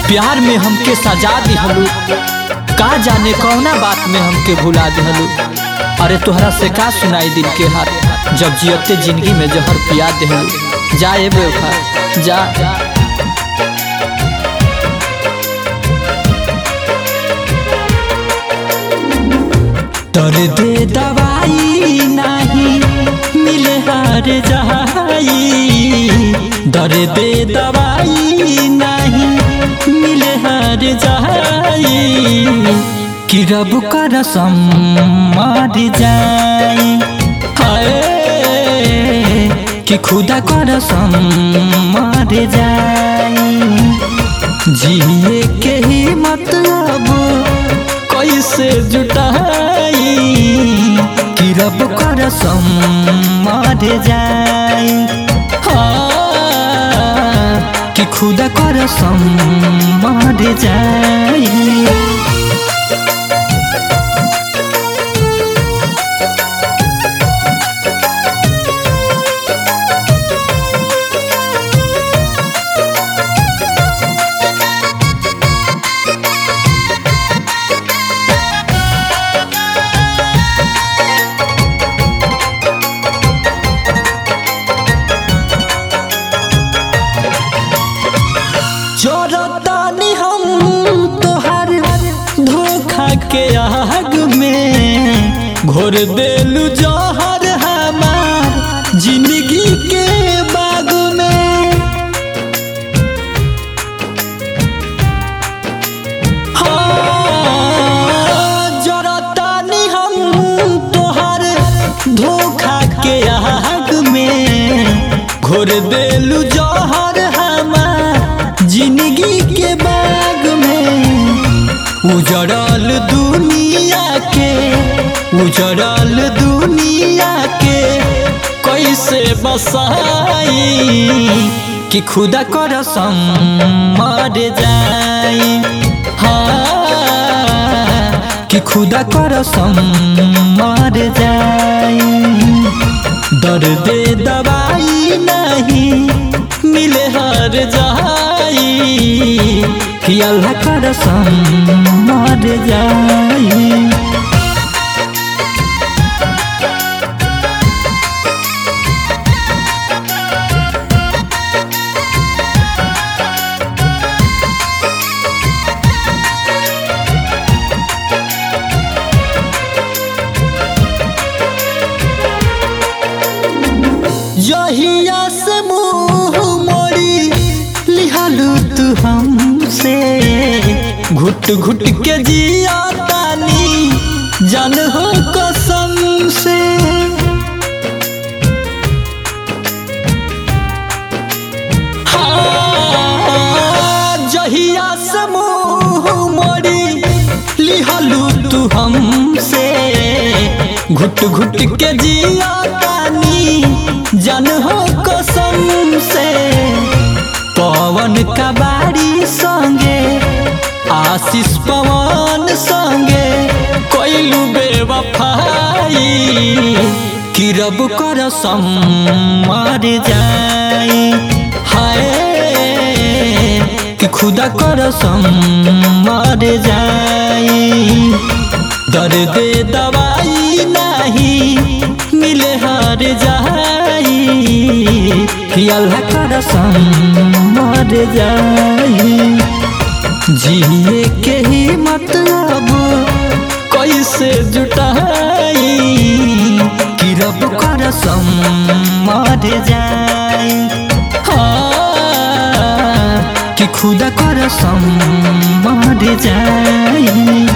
प्यार में हमके सजा दिहलू, का जाने कौना बात में हमके भुला दिहलू। अरे तोहरा से का सुनाई दिल के हाल, जब जियते जिंदगी में जहर पिया दिहलू। जा ए बेवफा जा। दर्द दवाई नहीं मिले हार जाई, दर्द दवाई नहीं मिले हार जाई, कि रब का रसम मार जाई। हाय कि खुदा का रसम मार जाई, जिए के ही मतलब कैसे जुटाई, कि रब का रसम मार जाई। हाँ कि खुदा का रसम मार जाई। जोरतानी हम तोहर धोखा के आग में, घोर देलू जहर हमार जिंदगी के बाग में। हाँ जोरतानी हम तोहर धोखा के आग में, घोर देलू जहर हमार जिंदगी के बाग में। उजड़ल दुनिया के, उजड़ल दुनिया के कैसे बसाई, कि खुदा का रसम मर जाई। हाँ कि खुदा का रसम मर जाई, दर्द दवाई नहीं मिले हार जाई, कि अल्लाह का रसम मर जाई। जहिया से मुँह मोड़ी लिहालू तू हमसे, घुट घुट के जिया तानी जान हो कसम से। हाँ जहिया से मुँह मोड़ी लिहालू तू हमसे, घुट घुट के जिया तानी जान हो कसम से। पवन का बाड़ी संगे आशीष पवन संगे कोइलू बेवफाई, कि रब का रसम मर जाई। हाय कि खुदा का रसम मर जाई, दर्द दवाई नहीं मिले हार जाई, कि अल्लाह का रसम मर जाई। जिए के ही मतलब कैसे जुटाई, कि रब का रसम मर जाई। हाँ कि खुदा का रसम मर जाई।